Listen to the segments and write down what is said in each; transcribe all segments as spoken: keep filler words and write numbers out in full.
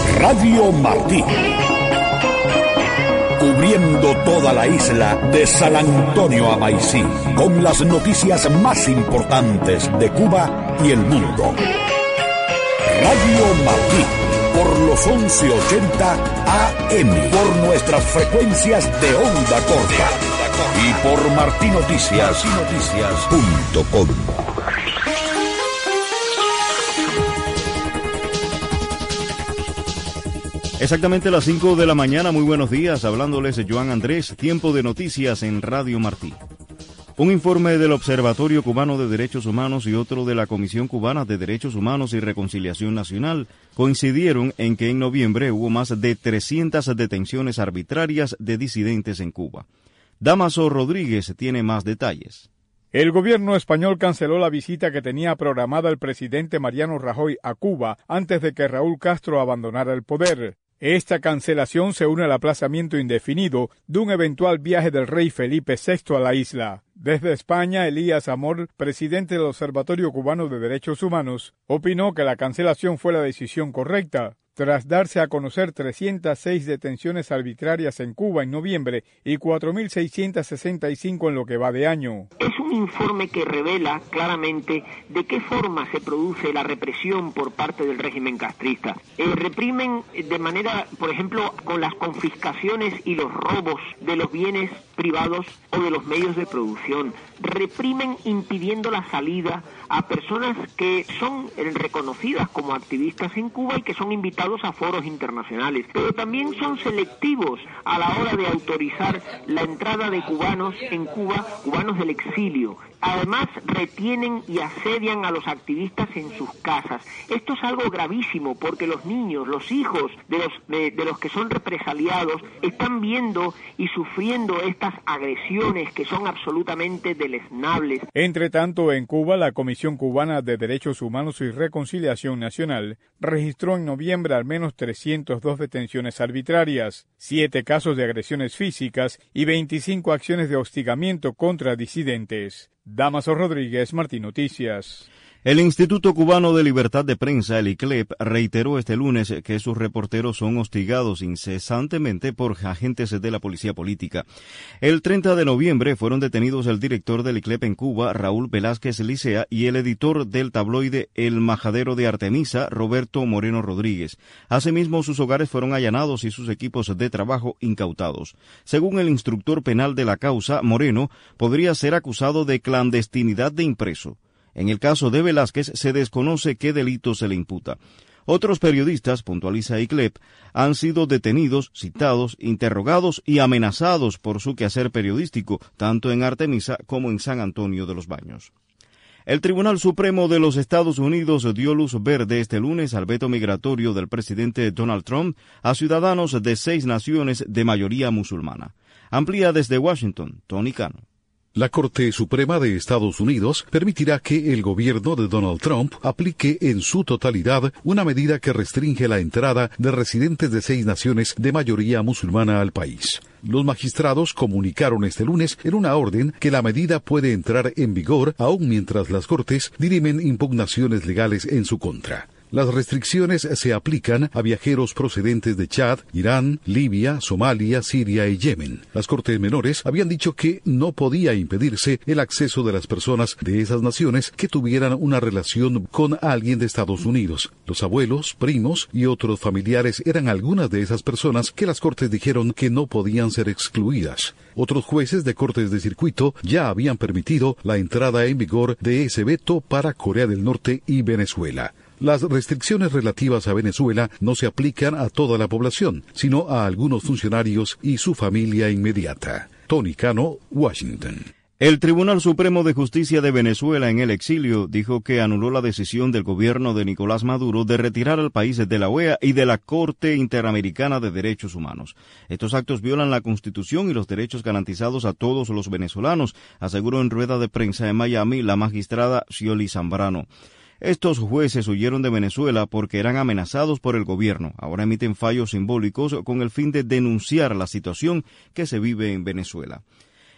Radio Martí. Cubriendo toda la isla de San Antonio a Maicí, con las noticias más importantes de Cuba y el mundo. Radio Martí, por los once ochenta A M, por nuestras frecuencias de onda corta y por martinoticias punto com. Exactamente las cinco de la mañana, muy buenos días, hablándoles Joan Andrés, tiempo de noticias en Radio Martí. Un informe del Observatorio Cubano de Derechos Humanos y otro de la Comisión Cubana de Derechos Humanos y Reconciliación Nacional coincidieron en que en noviembre hubo más de trescientas detenciones arbitrarias de disidentes en Cuba. Dámaso Rodríguez tiene más detalles. El gobierno español canceló la visita que tenía programada el presidente Mariano Rajoy a Cuba antes de que Raúl Castro abandonara el poder. Esta cancelación se une al aplazamiento indefinido de un eventual viaje del rey Felipe sexto a la isla. Desde España, Elías Amor, presidente del Observatorio Cubano de Derechos Humanos, opinó que la cancelación fue la decisión correcta, tras darse a conocer trescientas seis detenciones arbitrarias en Cuba en noviembre y cuatro mil seiscientas sesenta y cinco en lo que va de año. Es un informe que revela claramente de qué forma se produce la represión por parte del régimen castrista. Eh, reprimen de manera, por ejemplo, con las confiscaciones y los robos de los bienes privados o de los medios de producción. Reprimen impidiendo la salida a personas que son reconocidas como activistas en Cuba y que son invitados a foros internacionales, pero también son selectivos a la hora de autorizar la entrada de cubanos en Cuba, cubanos del exilio. Además, retienen y asedian a los activistas en sus casas. Esto es algo gravísimo porque los niños, los hijos de los, de, de los que son represaliados están viendo y sufriendo estas agresiones que son absolutamente deleznables. Entre tanto, en Cuba, la Comisión Cubana de Derechos Humanos y Reconciliación Nacional registró en noviembre al menos trescientas dos detenciones arbitrarias, siete casos de agresiones físicas y veinticinco acciones de hostigamiento contra disidentes. Dámaso Rodríguez, Martín Noticias. El Instituto Cubano de Libertad de Prensa, el I C L E P, reiteró este lunes que sus reporteros son hostigados incesantemente por agentes de la policía política. El treinta de noviembre fueron detenidos el director del I C L E P en Cuba, Raúl Velázquez Licea, y el editor del tabloide El Majadero de Artemisa, Roberto Moreno Rodríguez. Asimismo, sus hogares fueron allanados y sus equipos de trabajo incautados. Según el instructor penal de la causa, Moreno podría ser acusado de clandestinidad de impreso. En el caso de Velázquez se desconoce qué delito se le imputa. Otros periodistas, puntualiza I C L E P, han sido detenidos, citados, interrogados y amenazados por su quehacer periodístico, tanto en Artemisa como en San Antonio de los Baños. El Tribunal Supremo de los Estados Unidos dio luz verde este lunes al veto migratorio del presidente Donald Trump a ciudadanos de seis naciones de mayoría musulmana. Amplía desde Washington, Tony Cano. La Corte Suprema de Estados Unidos permitirá que el gobierno de Donald Trump aplique en su totalidad una medida que restringe la entrada de residentes de seis naciones de mayoría musulmana al país. Los magistrados comunicaron este lunes en una orden que la medida puede entrar en vigor aún mientras las Cortes dirimen impugnaciones legales en su contra. Las restricciones se aplican a viajeros procedentes de Chad, Irán, Libia, Somalia, Siria y Yemen. Las Cortes Menores habían dicho que no podía impedirse el acceso de las personas de esas naciones que tuvieran una relación con alguien de Estados Unidos. Los abuelos, primos y otros familiares eran algunas de esas personas que las Cortes dijeron que no podían ser excluidas. Otros jueces de cortes de circuito ya habían permitido la entrada en vigor de ese veto para Corea del Norte y Venezuela. Las restricciones relativas a Venezuela no se aplican a toda la población, sino a algunos funcionarios y su familia inmediata. Tony Cano, Washington. El Tribunal Supremo de Justicia de Venezuela en el exilio dijo que anuló la decisión del gobierno de Nicolás Maduro de retirar al país de la O E A y de la Corte Interamericana de Derechos Humanos. Estos actos violan la Constitución y los derechos garantizados a todos los venezolanos, aseguró en rueda de prensa en Miami la magistrada Scioli Zambrano. Estos jueces huyeron de Venezuela porque eran amenazados por el gobierno. Ahora emiten fallos simbólicos con el fin de denunciar la situación que se vive en Venezuela.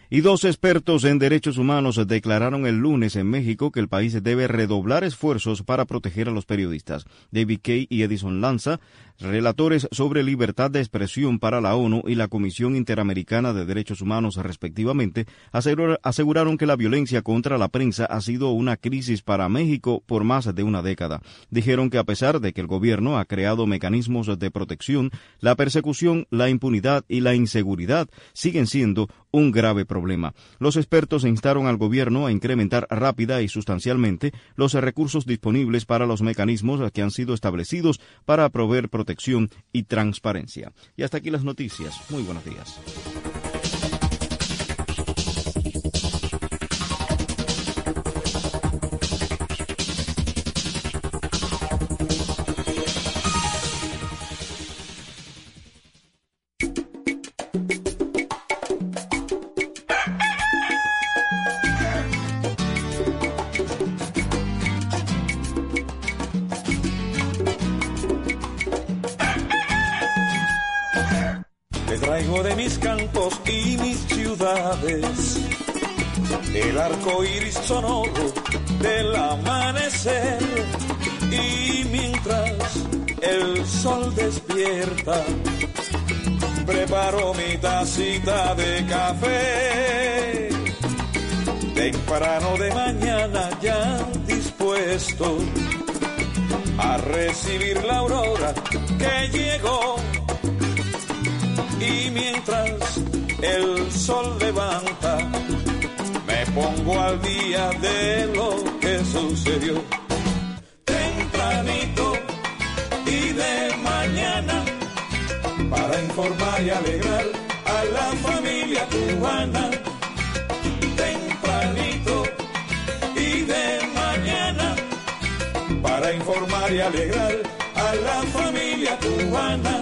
Y dos expertos en derechos humanos declararon el lunes en México que el país debe redoblar esfuerzos para proteger a los periodistas. David Kaye y Edison Lanza, relatores sobre libertad de expresión para la ONU y la Comisión Interamericana de Derechos Humanos, respectivamente, aseguraron que la violencia contra la prensa ha sido una crisis para México por más de una década. Dijeron que a pesar de que el gobierno ha creado mecanismos de protección, la persecución, la impunidad y la inseguridad siguen siendo un grave problema. Los expertos instaron al gobierno a incrementar rápida y sustancialmente los recursos disponibles para los mecanismos que han sido establecidos para proveer protección y transparencia. Y hasta aquí las noticias. Muy buenos días. Traigo de mis campos y mis ciudades el arco iris sonoro del amanecer, y mientras el sol despierta preparo mi tacita de café temprano de mañana, ya dispuesto a recibir la aurora que llegó. Y mientras el sol levanta, me pongo al día de lo que sucedió. Tempranito y de mañana, para informar y alegrar a la familia cubana. Tempranito y de mañana, para informar y alegrar a la familia cubana.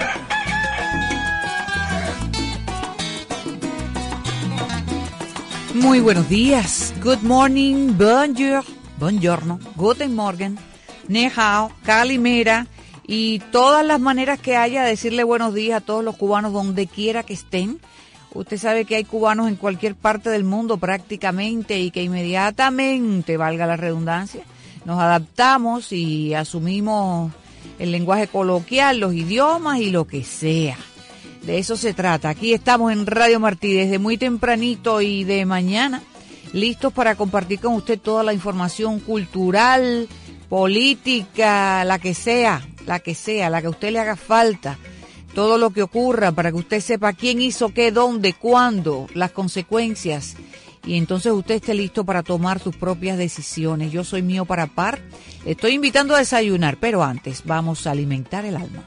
Muy buenos días, good morning, bonjour, buongiorno, guten morgen, ni hao, calimera y todas las maneras que haya de decirle buenos días a todos los cubanos donde quiera que estén. Usted sabe que hay cubanos en cualquier parte del mundo prácticamente y que inmediatamente, valga la redundancia, nos adaptamos y asumimos el lenguaje coloquial, los idiomas y lo que sea. De eso se trata. Aquí estamos en Radio Martí desde muy tempranito y de mañana, listos para compartir con usted toda la información cultural, política, la que sea, la que sea, la que a usted le haga falta, todo lo que ocurra para que usted sepa quién hizo qué, dónde, cuándo, las consecuencias, y entonces usted esté listo para tomar sus propias decisiones. Yo soy Mío para Par, estoy invitando a desayunar, pero antes vamos a alimentar el alma.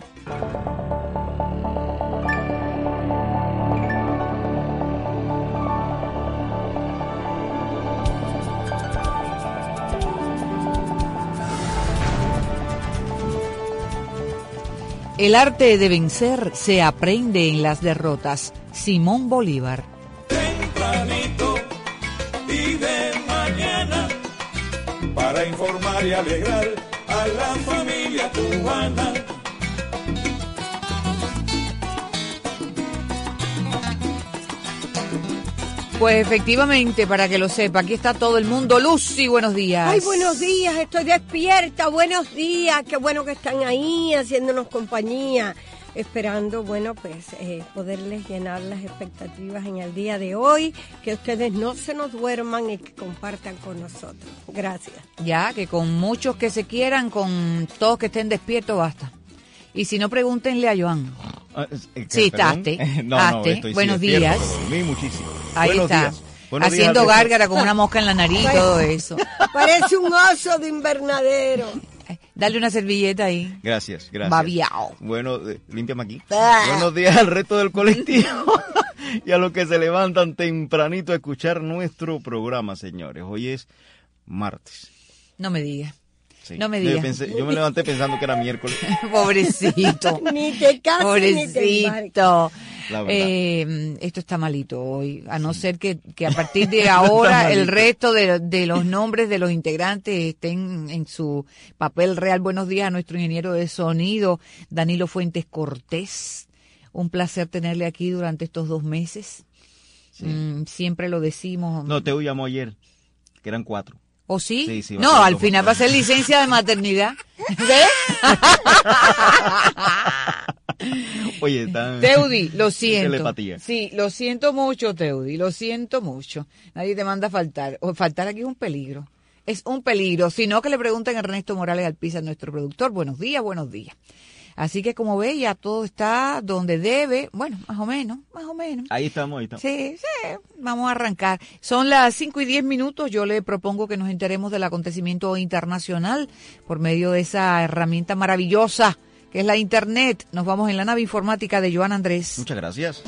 El arte de vencer se aprende en las derrotas. Simón Bolívar. Tempranito y de mañana, para informar y alegrar a la familia cubana. Pues efectivamente, para que lo sepa, aquí está todo el mundo. Lucy, buenos días. Ay, buenos días, estoy despierta, buenos días, qué bueno que están ahí haciéndonos compañía, esperando, bueno, pues eh, poderles llenar las expectativas en el día de hoy, que ustedes no se nos duerman y que compartan con nosotros. Gracias. Ya, que con muchos que se quieran, con todos que estén despiertos, basta. Y si no, pregúntenle a Joan. Ah, eh, sí, estaste. No, no, estoy buenos sí, días. Despierto, dormí muchísimo. Ahí buenos está. Días. Buenos haciendo días, gárgara con una mosca en la nariz y todo eso. Parece un oso de invernadero. Dale una servilleta ahí. Gracias, gracias. Babiao. Bueno, eh, límpiame aquí. Ah. Buenos días al resto del colectivo y a los que se levantan tempranito a escuchar nuestro programa, señores. Hoy es martes. No me digas. Sí. No me digas. Yo, pensé, yo me levanté pensando que era miércoles. Pobrecito. Ni te cases Pobrecito. ni te embarques. La verdad. Eh, esto está malito hoy, a no ser que, que a partir de ahora el resto de, de los nombres de los integrantes estén en su papel real. Buenos días a nuestro ingeniero de sonido, Danilo Fuentes Cortés. Un placer tenerle aquí durante estos dos meses. Sí. Mm, siempre lo decimos. No, Teo llamó ayer, que eran cuatro. ¿O sí? Sí, sí, no, al final va a ser licencia de maternidad. ¿Ves? Oye, están... Teudi, lo siento. Telepatía. Sí, lo siento mucho, Teudi, lo siento mucho. Nadie te manda a faltar. O faltar aquí es un peligro. Es un peligro. Si no, que le pregunten a Ernesto Morales Alpiza, nuestro productor. Buenos días, buenos días. Así que como ve, ya todo está donde debe. Bueno, más o menos, más o menos. Ahí estamos, ahí estamos. Sí, sí, vamos a arrancar. Son las cinco y diez minutos. Yo le propongo que nos enteremos del acontecimiento internacional por medio de esa herramienta maravillosa que es la Internet. Nos vamos en la nave informática de Joan Andrés. Muchas gracias.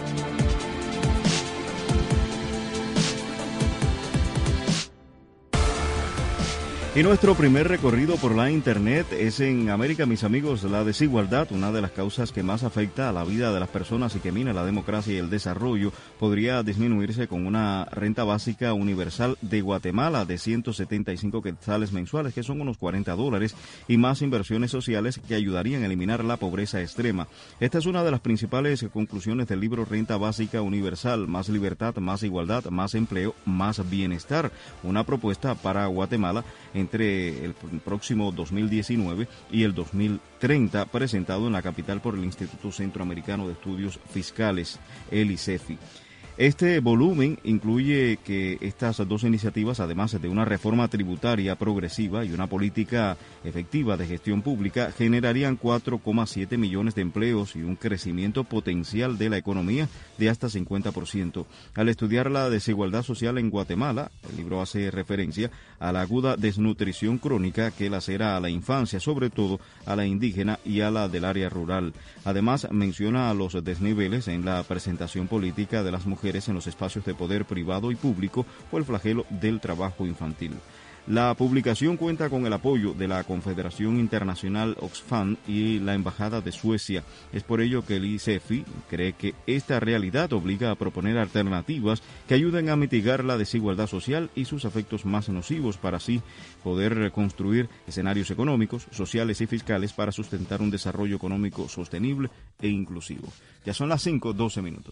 Y nuestro primer recorrido por la Internet es en América, mis amigos. La desigualdad, una de las causas que más afecta a la vida de las personas y que mina la democracia y el desarrollo, podría disminuirse con una renta básica universal de Guatemala de ciento setenta y cinco quetzales mensuales, que son unos cuarenta dólares, y más inversiones sociales que ayudarían a eliminar la pobreza extrema. Esta es una de las principales conclusiones del libro Renta Básica Universal: más libertad, más igualdad, más empleo, más bienestar. Una propuesta para Guatemala entre el próximo dos mil diecinueve y el dos mil treinta, presentado en la capital por el Instituto Centroamericano de Estudios Fiscales, el I C E F I. Este volumen incluye que estas dos iniciativas, además de una reforma tributaria progresiva y una política efectiva de gestión pública, generarían cuatro coma siete millones de empleos y un crecimiento potencial de la economía de hasta cincuenta por ciento. Al estudiar la desigualdad social en Guatemala, el libro hace referencia a la aguda desnutrición crónica que lacera a la infancia, sobre todo a la indígena y a la del área rural. Además, menciona los desniveles en la presentación política de las mujeres en los espacios de poder privado y público o el flagelo del trabajo infantil. La publicación cuenta con el apoyo de la Confederación Internacional Oxfam y la Embajada de Suecia. Es por ello que el I C E F I cree que esta realidad obliga a proponer alternativas que ayuden a mitigar la desigualdad social y sus efectos más nocivos, para así poder construir escenarios económicos, sociales y fiscales para sustentar un desarrollo económico sostenible e inclusivo. Ya son las cinco, doce minutos.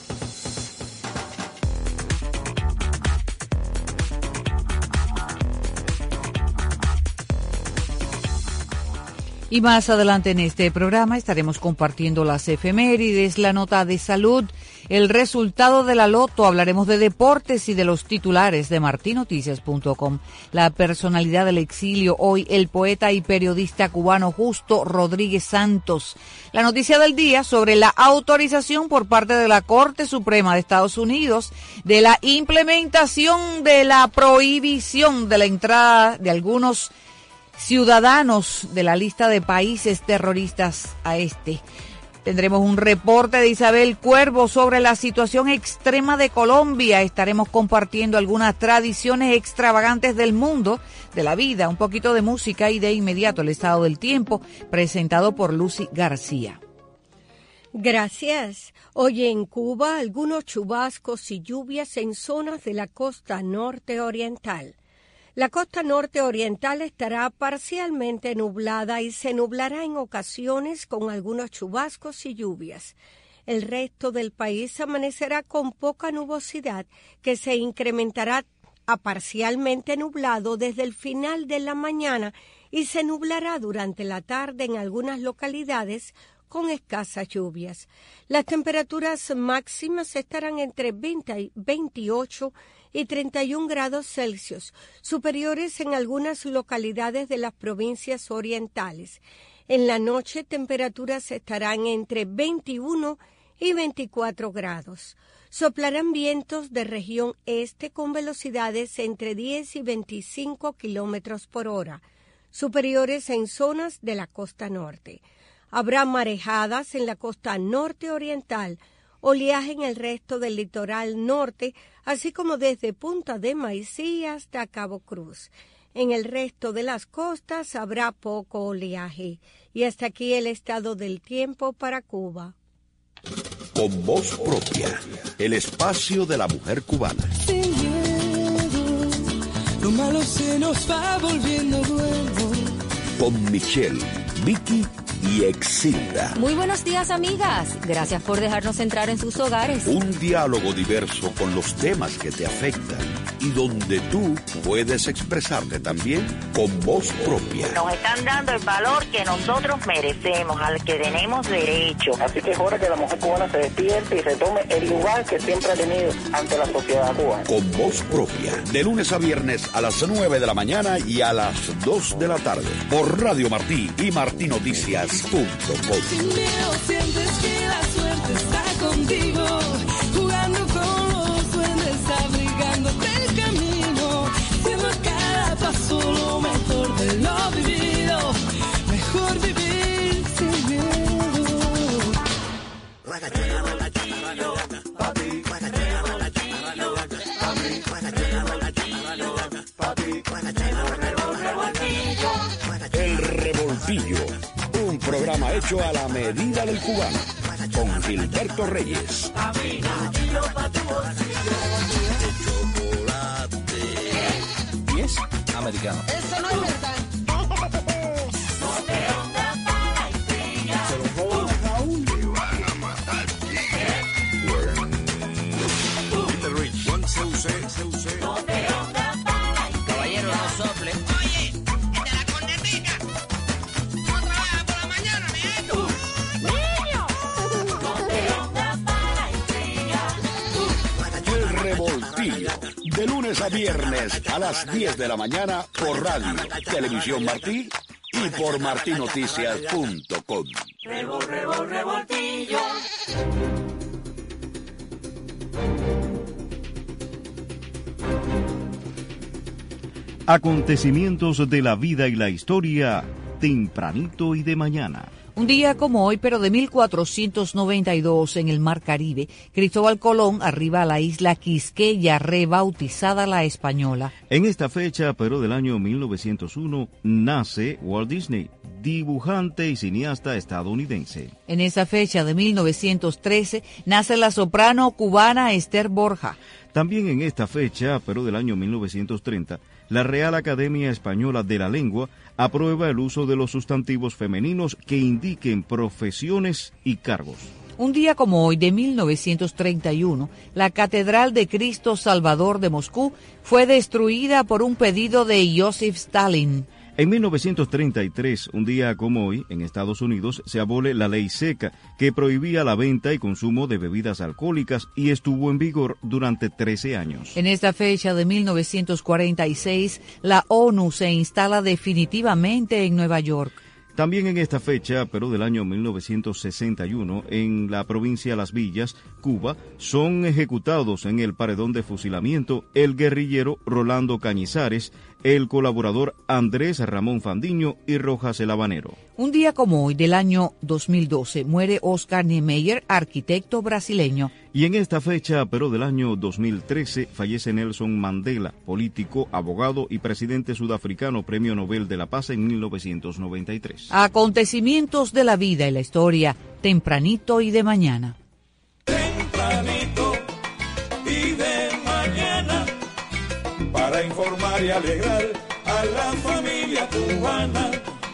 Y más adelante en este programa estaremos compartiendo las efemérides, la nota de salud, el resultado de la loto, hablaremos de deportes y de los titulares de martin noticias punto com. La personalidad del exilio, hoy el poeta y periodista cubano Justo Rodríguez Santos. La noticia del día sobre la autorización por parte de la Corte Suprema de Estados Unidos de la implementación de la prohibición de la entrada de algunos ciudadanos de la lista de países terroristas a este. Tendremos un reporte de Isabel Cuervo sobre la situación extrema de Colombia. Estaremos compartiendo algunas tradiciones extravagantes del mundo, de la vida, un poquito de música y de inmediato el estado del tiempo, presentado por Lucy García. Gracias. Hoy en Cuba, algunos chubascos y lluvias en zonas de la costa norte oriental. La costa norte oriental estará parcialmente nublada y se nublará en ocasiones con algunos chubascos y lluvias. El resto del país amanecerá con poca nubosidad que se incrementará a parcialmente nublado desde el final de la mañana y se nublará durante la tarde en algunas localidades con escasas lluvias. Las temperaturas máximas estarán entre veinte y veintiocho y treinta y un grados Celsius, superiores en algunas localidades de las provincias orientales. En la noche, temperaturas estarán entre veintiuno y veinticuatro grados. Soplarán vientos de región este con velocidades entre diez y veinticinco kilómetros por hora, superiores en zonas de la costa norte. Habrá marejadas en la costa norte oriental, oleaje en el resto del litoral norte, así como desde Punta de Maicí hasta Cabo Cruz. En el resto de las costas habrá poco oleaje. Y hasta aquí el estado del tiempo para Cuba. Con voz propia, el espacio de la mujer cubana. Sin miedo, lo malo se nos va volviendo bueno. Con Michelle, Vicky y Exilda. Muy buenos días, amigas. Gracias por dejarnos entrar en sus hogares. Un diálogo diverso con los temas que te afectan y donde tú puedes expresarte también con voz propia. Nos están dando el valor que nosotros merecemos, al que tenemos derecho. Así que es hora que la mujer cubana se despierte y retome el lugar que siempre ha tenido ante la sociedad cubana. Con voz propia, de lunes a viernes a las nueve de la mañana y a las dos de la tarde, por Radio Martí y martí noticias punto com. Sin miedo sientes que la suerte está contigo, jugando con los duendes, abrigándote el camino, haciendo cada paso lo mejor de lo vivido, mejor vivir sin miedo. El Revoltillo, un programa hecho a la medida del cubano, con Gilberto Reyes. Y es americano. Eso no es verdad. Caballero, no sople. Oye, el de la cornetica. No trabaja por la mañana, mi hijo. ¡Niño! El Revoltillo, de lunes a viernes a las diez de la mañana por Radio, Televisión Martí y por martí noticias punto com. Revol, revol, revoltillo. Acontecimientos de la vida y la historia, tempranito y de mañana. Un día como hoy, pero de mil cuatrocientos noventa y dos, en el Mar Caribe, Cristóbal Colón arriba a la isla Quisqueya, rebautizada La Española. En esta fecha, pero del año mil novecientos uno, nace Walt Disney, dibujante y cineasta estadounidense. En esa fecha de mil novecientos trece, nace la soprano cubana Esther Borja. También en esta fecha, pero del año mil novecientos treinta, la Real Academia Española de la Lengua aprueba el uso de los sustantivos femeninos que indiquen profesiones y cargos. Un día como hoy, de mil novecientos treinta y uno, la Catedral de Cristo Salvador de Moscú fue destruida por un pedido de Joseph Stalin. En mil novecientos treinta y tres, un día como hoy, en Estados Unidos, se abole la ley seca que prohibía la venta y consumo de bebidas alcohólicas y estuvo en vigor durante trece años. En esta fecha de mil novecientos cuarenta y seis, la ONU se instala definitivamente en Nueva York. También en esta fecha, pero del año mil novecientos sesenta y uno, en la provincia de Las Villas, Cuba, son ejecutados en el paredón de fusilamiento el guerrillero Rolando Cañizares, el colaborador Andrés Ramón Fandiño y Rojas el Habanero. Un día como hoy, del año dos mil doce, muere Oscar Niemeyer, arquitecto brasileño. Y en esta fecha, pero del año dos mil trece, fallece Nelson Mandela, político, abogado y presidente sudafricano, Premio Nobel de la Paz en mil novecientos noventa y tres. Acontecimientos de la vida y la historia, tempranito y de mañana. Tempranito y de mañana, para informar y alegrar a la familia cubana.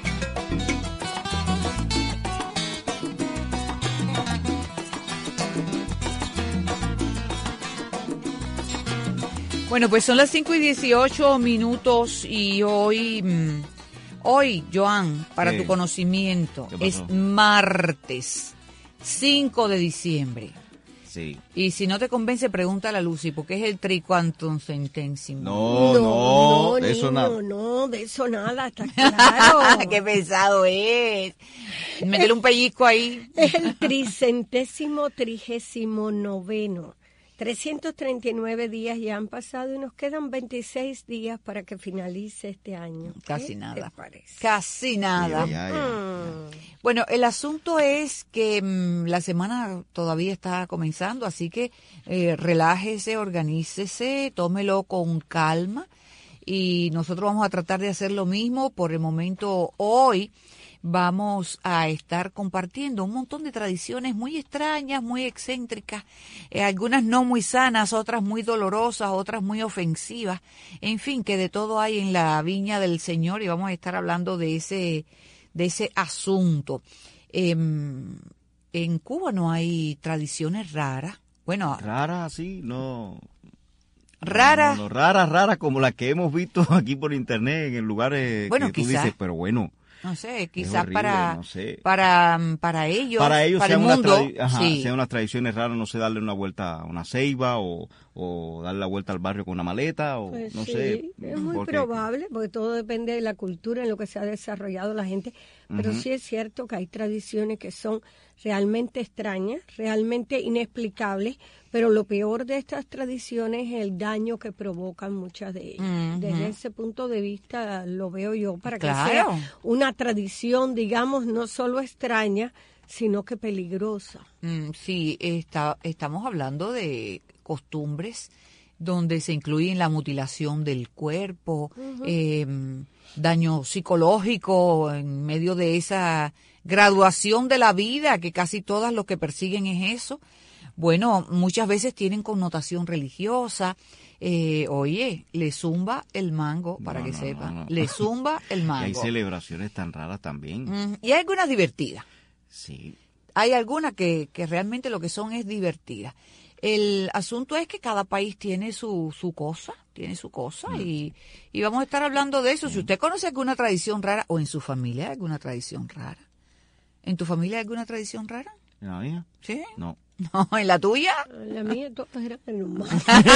Bueno, pues son las cinco y dieciocho minutos y hoy, mmm, hoy, Joan, para sí. tu conocimiento, es martes cinco de diciembre. Sí. Y si no te convence, pregúntale a Lucy, porque es el tricuantoncentésimo. No, no, no, de eso niño, nada. No, de eso nada, está claro. Qué pesado es. Métele un pellizco ahí. Es el tricentésimo trigésimo noveno. trescientos treinta y nueve días ya han pasado y nos quedan veintiséis días para que finalice este año. Casi ¿Qué nada. te parece? Casi nada. Ya, ya, ya. Mm. Bueno, el asunto es que mmm, la semana todavía está comenzando, así que eh, relájese, organícese, tómelo con calma y nosotros vamos a tratar de hacer lo mismo. Por el momento, hoy vamos a estar compartiendo un montón de tradiciones muy extrañas, muy excéntricas, eh, algunas no muy sanas, otras muy dolorosas, otras muy ofensivas, en fin, que de todo hay en la viña del Señor y vamos a estar hablando de ese de ese asunto. Eh, en Cuba no hay tradiciones raras. Bueno, raras así, no. Raras. No, no, raras, raras como las que hemos visto aquí por internet en lugares bueno, que tú quizá, dices, pero bueno. No sé, quizás horrible, para, no sé. para para ellos, para ellos para el sean, mundo, unas ajá, sí. sean unas tradiciones raras, no sé, darle una vuelta a una ceiba o, o darle la vuelta al barrio con una maleta o pues no sí, sé. Es muy porque... probable, porque todo depende de la cultura en lo que se ha desarrollado la gente, pero uh-huh. sí es cierto que hay tradiciones que son realmente extrañas, realmente inexplicables, pero lo peor de estas tradiciones es el daño que provocan muchas de ellas. Uh-huh. Desde ese punto de vista lo veo yo, para claro. que sea una tradición, digamos, no solo extraña, sino que peligrosa. Mm, sí, está, estamos hablando de costumbres donde se incluyen la mutilación del cuerpo, uh-huh. eh, daño psicológico en medio de esa graduación de la vida, que casi todas lo que persiguen es eso. Bueno, muchas veces tienen connotación religiosa. Eh, oye, le zumba el mango, para no, que no, sepan. No, no. Le zumba el mango. Y hay celebraciones tan raras también. Mm, y hay algunas divertidas. Sí. Hay algunas que, que realmente lo que son es divertidas. El asunto es que cada país tiene su, su cosa, tiene su cosa, mm. y, y vamos a estar hablando de eso. Mm. Si usted conoce alguna tradición rara, o en su familia hay alguna tradición rara. ¿En tu familia hay alguna tradición rara? ¿En la mía? ¿Sí? No. No, ¿en la tuya? La mía todas eran normal.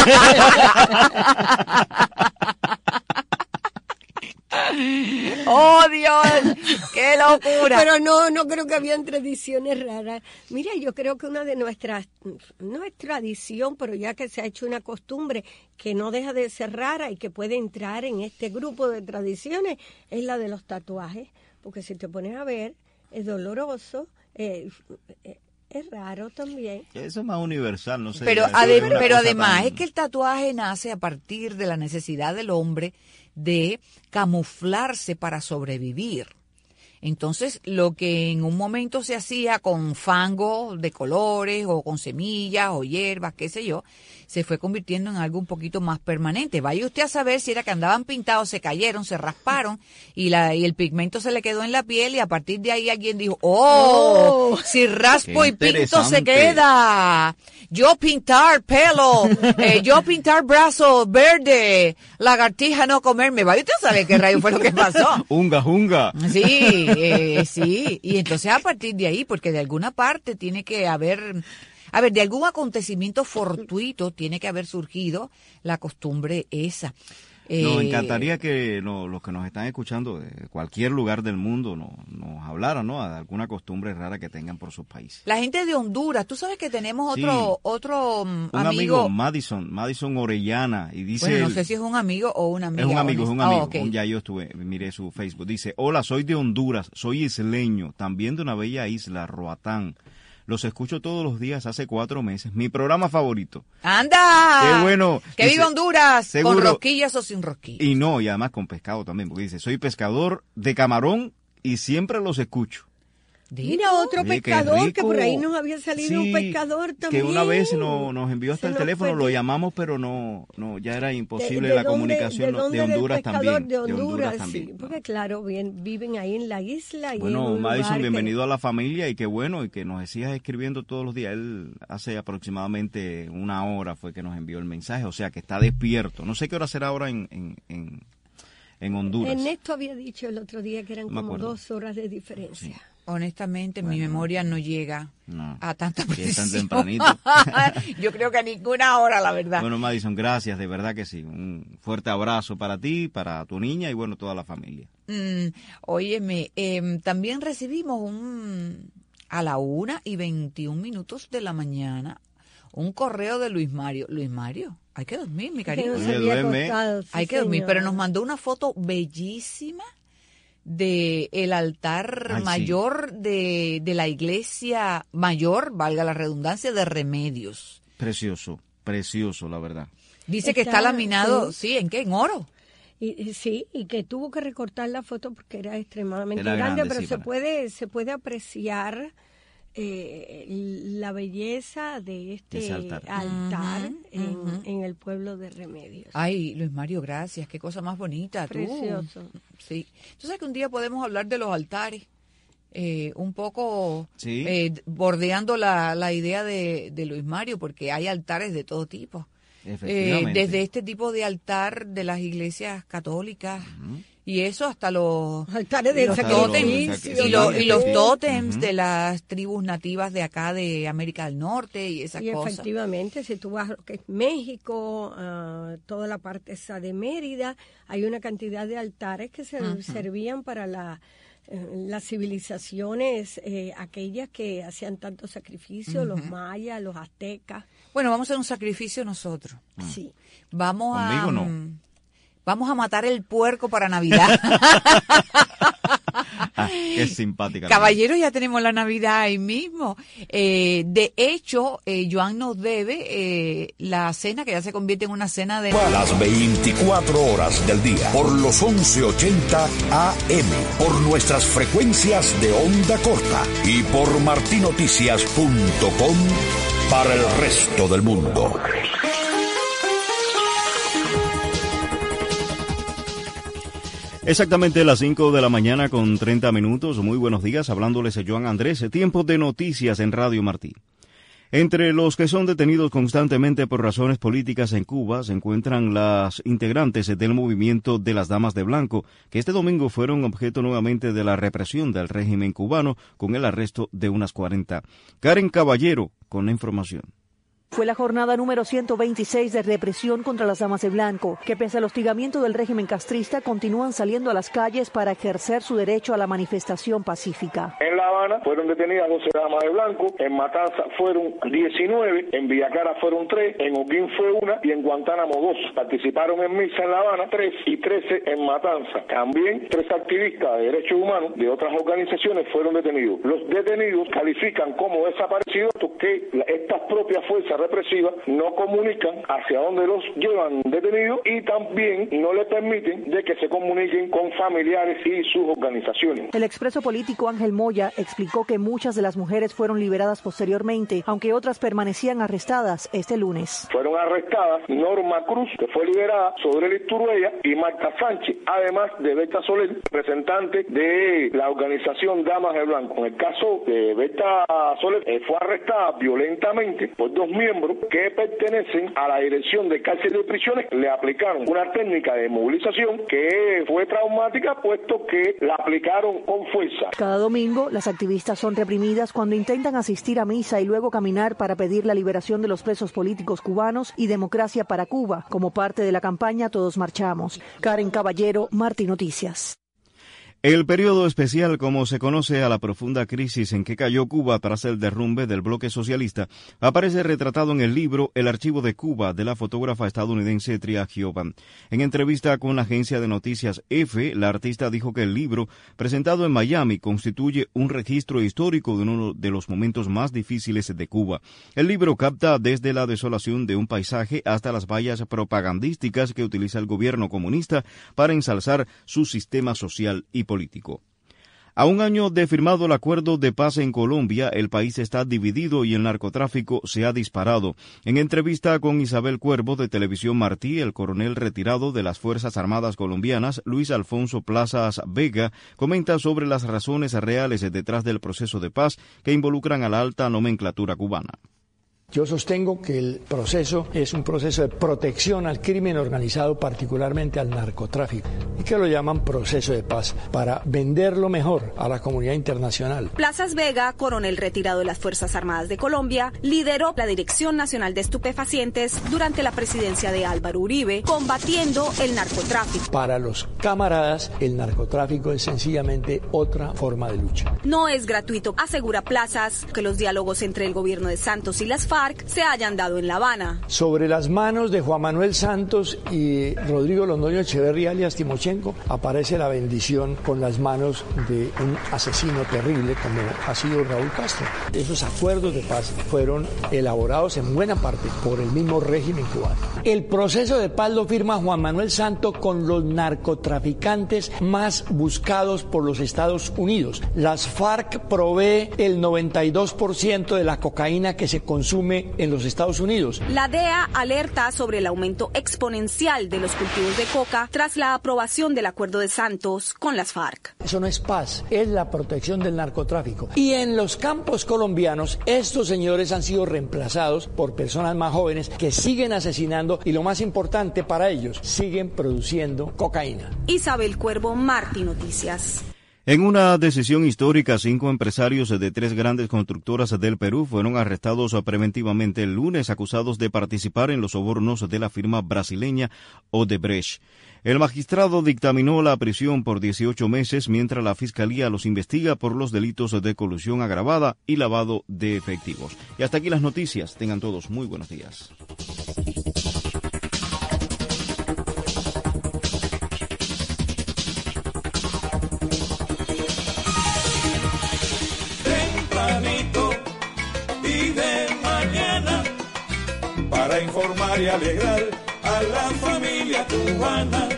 ¡Oh, Dios! ¡Qué locura! Pero no, no creo que habían tradiciones raras. Mira, yo creo que una de nuestras, no es tradición, pero ya que se ha hecho una costumbre que no deja de ser rara y que puede entrar en este grupo de tradiciones, es la de los tatuajes. Porque si te pones a ver, es doloroso, eh, eh, es raro también. Eso es más universal, no sé. Pero, ade- pero además tan... es que el tatuaje nace a partir de la necesidad del hombre de camuflarse para sobrevivir. Entonces, lo que en un momento se hacía con fango de colores o con semillas o hierbas, qué sé yo, se fue convirtiendo en algo un poquito más permanente. Vaya usted a saber si era que andaban pintados, se cayeron, se rasparon y, la, y el pigmento se le quedó en la piel y a partir de ahí alguien dijo, ¡oh! oh si raspo y pinto se queda. Yo pintar pelo, eh, yo pintar brazo verde, lagartija no comerme. Vaya usted a saber qué rayo fue lo que pasó. Unga, unga. Sí. Eh, sí, y entonces a partir de ahí, porque de alguna parte tiene que haber, a ver, de algún acontecimiento fortuito tiene que haber surgido la costumbre esa. Eh, nos encantaría que no, los que nos están escuchando de cualquier lugar del mundo no, nos hablaran, ¿no? De alguna costumbre rara que tengan por sus países. La gente de Honduras, tú sabes que tenemos otro sí. otro um, un amigo, amigo Madison, Madison Orellana, y dice, bueno, no sé si es un amigo o una amiga. Es un amigo, es un amigo. Oh, okay. Ya yo estuve, miré su Facebook. Dice, hola, soy de Honduras, soy isleño, también de una bella isla, Roatán. Los escucho todos los días hace cuatro meses. Mi programa favorito. ¡Anda! ¡Qué bueno! ¡Que viva Honduras! Seguro, ¿con rosquillas o sin rosquillas? Y no, y además con pescado también, porque dice, soy pescador de camarón y siempre los escucho. Mira, otro Oye, pescador, que por ahí nos había salido sí, un pescador también. Que una vez no, nos envió hasta Se el teléfono, fue. lo llamamos, pero no, no ya era imposible de, de la dónde, comunicación. ¿de, dónde de Honduras el pescador? también. De Honduras, de Honduras sí, también. porque claro, bien, viven ahí en la isla. Y bueno, en Madison, que... bienvenido a la familia y qué bueno, y que nos sigas escribiendo todos los días. Él hace aproximadamente una hora fue que nos envió el mensaje, o sea que está despierto. No sé qué hora será ahora en, en, en, en Honduras. Ernesto había dicho el otro día que eran no como dos horas de diferencia. Sí. Honestamente, bueno, mi memoria no llega no, a tanta precisión. Es tan tempranito. Yo creo que a ninguna hora, la verdad. Bueno, Madison, gracias, de verdad que sí. Un fuerte abrazo para ti, para tu niña y bueno, toda la familia. Mm, óyeme, eh, también recibimos un a la una y veintiún minutos de la mañana un correo de Luis Mario. Luis Mario, hay que dormir, mi cariño. Oye, duerme. Acostado, sí, hay que dormir, señor. Pero nos mandó una foto bellísima de el altar Ay, mayor sí. de, de la iglesia mayor, valga la redundancia, de Remedios. Precioso, precioso, la verdad. Dice está, que está laminado, sí. sí, ¿en qué? En oro. Y, sí, y que tuvo que recortar la foto porque era extremadamente era grande, grande, pero sí, se para... puede se puede apreciar eh, la belleza de este Ese altar, altar uh-huh, en, uh-huh. en el pueblo de Remedios. Ay, Luis Mario, gracias. Qué cosa más bonita. Tú. Precioso. Sí. Tú sabes que un día podemos hablar de los altares, eh, un poco sí. eh, bordeando la, la idea de, de Luis Mario, porque hay altares de todo tipo. Efectivamente. Eh, desde este tipo de altar de las iglesias católicas, uh-huh. y eso hasta los altares de los tótems y, los, y los tótems uh-huh. de las tribus nativas de acá de América del Norte y esas y cosas. Efectivamente, si tú vas a lo que es México, uh, toda la parte esa de Mérida, hay una cantidad de altares que se uh-huh. servían para la las civilizaciones, eh, aquellas que hacían tantos sacrificios, uh-huh. los mayas, los aztecas. Bueno, vamos a hacer un sacrificio nosotros. Sí. Vamos Conmigo a no. Vamos a matar el puerco para Navidad. Ah, qué simpática. Caballeros, ya tenemos la Navidad ahí mismo. Eh, de hecho, eh, Joan nos debe eh, la cena, que ya se convierte en una cena de... Las veinticuatro horas del día, por los once ochenta A M, por nuestras frecuencias de onda corta y por martinoticias punto com para el resto del mundo. Exactamente las cinco de la mañana con treinta minutos. Muy buenos días, hablándoles a Joan Andrés. Tiempo de noticias en Radio Martí. Entre los que son detenidos constantemente por razones políticas en Cuba se encuentran las integrantes del movimiento de las Damas de Blanco, que este domingo fueron objeto nuevamente de la represión del régimen cubano con el arresto de unas cuarenta. Karen Caballero con la información. Fue la jornada número ciento veintiséis de represión contra las Damas de Blanco, que pese al hostigamiento del régimen castrista continúan saliendo a las calles para ejercer su derecho a la manifestación pacífica. En La Habana fueron detenidas doce Damas de Blanco, en Matanza fueron diecinueve, en Villacara fueron tres, en Oquín fue una y en Guantánamo dos. Participaron en misa en La Habana tres y trece en Matanza. También tres activistas de derechos humanos de otras organizaciones fueron detenidos. Los detenidos califican como desaparecidos que estas propias fuerzas represivas no comunican hacia dónde los llevan detenidos y también no le permiten de que se comuniquen con familiares y sus organizaciones. El expreso político Ángel Moya explicó que muchas de las mujeres fueron liberadas posteriormente, aunque otras permanecían arrestadas este lunes. Fueron arrestadas Norma Cruz, que fue liberada, Sodrel Turuella y Marta Sánchez, además de Berta Soler, representante de la organización Damas de Blanco. En el caso de Berta Soler, eh, fue arrestada violentamente por dos miembros que pertenecen a la dirección de cárcel de prisiones. Le aplicaron una técnica de movilización que fue traumática, puesto que la aplicaron con fuerza. Cada domingo, las activistas son reprimidas cuando intentan asistir a misa y luego caminar para pedir la liberación de los presos políticos cubanos y democracia para Cuba, como parte de la campaña Todos Marchamos. Karen Caballero, Martí Noticias. El periodo especial, como se conoce a la profunda crisis en que cayó Cuba tras el derrumbe del bloque socialista, aparece retratado en el libro El archivo de Cuba de la fotógrafa estadounidense Tria Giovan. En entrevista con la agencia de noticias EFE, la artista dijo que el libro, presentado en Miami, constituye un registro histórico de uno de los momentos más difíciles de Cuba. El libro capta desde la desolación de un paisaje hasta las vallas propagandísticas que utiliza el gobierno comunista para ensalzar su sistema social y político. A un año de firmado el acuerdo de paz en Colombia, el país está dividido y el narcotráfico se ha disparado. En entrevista con Isabel Cuervo de Televisión Martí, el coronel retirado de las Fuerzas Armadas colombianas, Luis Alfonso Plazas Vega, comenta sobre las razones reales detrás del proceso de paz que involucran a la alta nomenclatura cubana. Yo sostengo que el proceso es un proceso de protección al crimen organizado, particularmente al narcotráfico, y que lo llaman proceso de paz, para venderlo mejor a la comunidad internacional. Plazas Vega, coronel retirado de las Fuerzas Armadas de Colombia, lideró la Dirección Nacional de Estupefacientes durante la presidencia de Álvaro Uribe, combatiendo el narcotráfico. Para los camaradas, el narcotráfico es sencillamente otra forma de lucha. No es gratuito, asegura Plazas, que los diálogos entre el gobierno de Santos y las FARC FARC se hayan dado en La Habana. Sobre las manos de Juan Manuel Santos y Rodrigo Londoño Echeverría alias Timochenko aparece la bendición con las manos de un asesino terrible como ha sido Raúl Castro. Esos acuerdos de paz fueron elaborados en buena parte por el mismo régimen cubano. El proceso de paz lo firma Juan Manuel Santos con los narcotraficantes más buscados por los Estados Unidos. Las FARC provee el noventa y dos por ciento de la cocaína que se consume en los Estados Unidos. La D E A alerta sobre el aumento exponencial de los cultivos de coca tras la aprobación del acuerdo de Santos con las FARC. Eso no es paz, es la protección del narcotráfico. Y en los campos colombianos, estos señores han sido reemplazados por personas más jóvenes que siguen asesinando y lo más importante para ellos, siguen produciendo cocaína. Isabel Cuervo, Martí Noticias. En una decisión histórica, cinco empresarios de tres grandes constructoras del Perú fueron arrestados preventivamente el lunes, acusados de participar en los sobornos de la firma brasileña Odebrecht. El magistrado dictaminó la prisión por dieciocho meses, mientras la Fiscalía los investiga por los delitos de colusión agravada y lavado de efectivos. Y hasta aquí las noticias. Tengan todos muy buenos días. Para informar y alegrar a la familia cubana.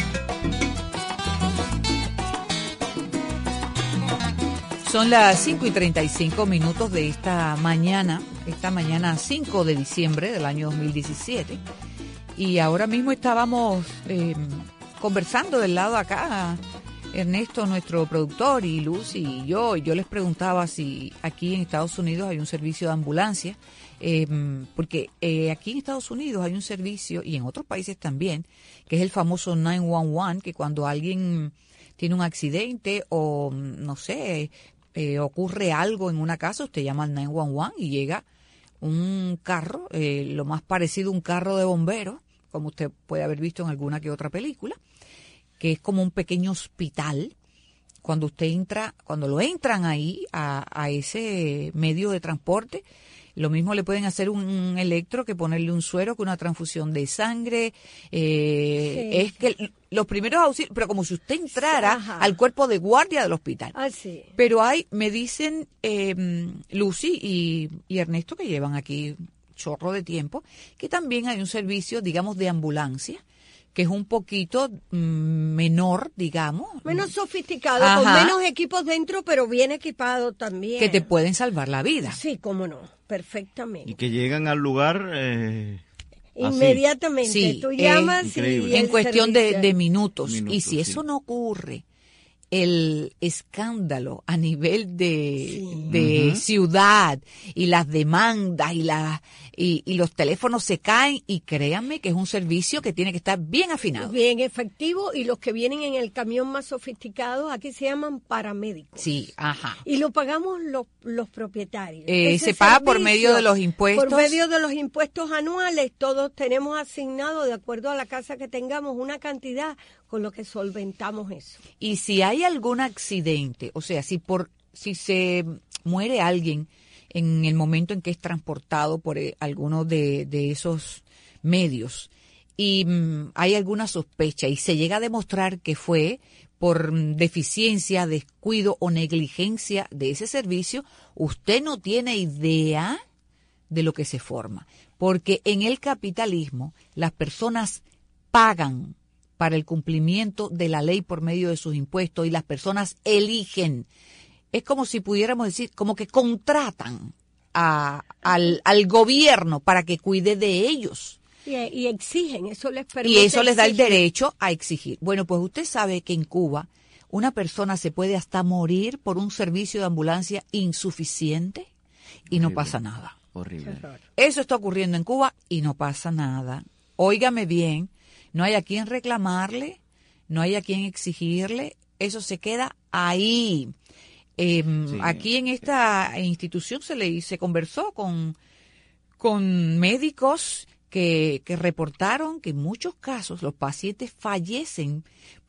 Son las cinco y treinta y cinco minutos de esta mañana, esta mañana cinco de diciembre del año dos mil diecisiete. Y ahora mismo estábamos eh, conversando del lado acá, Ernesto, nuestro productor, y Lucy y yo, y yo les preguntaba si aquí en Estados Unidos hay un servicio de ambulancia, eh, porque eh, aquí en Estados Unidos hay un servicio, y en otros países también, que es el famoso nueve uno uno, que cuando alguien tiene un accidente o, no sé, eh, ocurre algo en una casa, usted llama al nueve uno uno y llega un carro, eh, lo más parecido a un carro de bomberos, como usted puede haber visto en alguna que otra película, que es como un pequeño hospital. Cuando usted entra, cuando lo entran ahí a, a ese medio de transporte, lo mismo le pueden hacer un, un electro que ponerle un suero, que una transfusión de sangre. Eh, sí. Es que los primeros auxilios, pero como si usted entrara Ajá. al cuerpo de guardia del hospital. Ah, sí. Pero hay, me dicen eh, Lucy y, y Ernesto, que llevan aquí chorro de tiempo, que también hay un servicio, digamos, de ambulancia, que es un poquito mm, menor, digamos. Menos sofisticado, Ajá. con menos equipos dentro, pero bien equipado también. Que te pueden salvar la vida. Sí, cómo no, perfectamente. Y que llegan al lugar eh, inmediatamente. Sí, Tú llamas eh, y en cuestión de, de minutos. minutos. Y si eso sí. no ocurre, el escándalo a nivel de, Sí. de Ujú. ciudad y las demandas y, la, y, y los teléfonos se caen, y créanme que es un servicio que tiene que estar bien afinado. Bien efectivo, y los que vienen en el camión más sofisticados, aquí se llaman paramédicos. Sí, ajá. Y lo pagamos los, los propietarios. Eh, Ese se paga por servicio, medio de los impuestos. Por medio de los impuestos anuales, todos tenemos asignado, de acuerdo a la casa que tengamos, una cantidad con lo que solventamos eso. Y si hay algún accidente, o sea, si por si se muere alguien en el momento en que es transportado por eh, alguno de, de esos medios, y mm, hay alguna sospecha y se llega a demostrar que fue por mm, deficiencia, descuido o negligencia de ese servicio, usted no tiene idea de lo que se forma. Porque en el capitalismo las personas pagan para el cumplimiento de la ley por medio de sus impuestos, y las personas eligen. Es como si pudiéramos decir, como que contratan a, al, al gobierno para que cuide de ellos. Y, y exigen, eso les permite. Y eso les da el exigir. derecho a exigir. Bueno, pues usted sabe que en Cuba una persona se puede hasta morir por un servicio de ambulancia insuficiente y Horrible. no pasa nada. Horrible. Eso está ocurriendo en Cuba y no pasa nada. Óigame bien, no hay a quien reclamarle, no hay a quien exigirle, eso se queda ahí. Eh, Sí. Aquí en esta institución se le se conversó con, con médicos que, que reportaron que en muchos casos los pacientes fallecen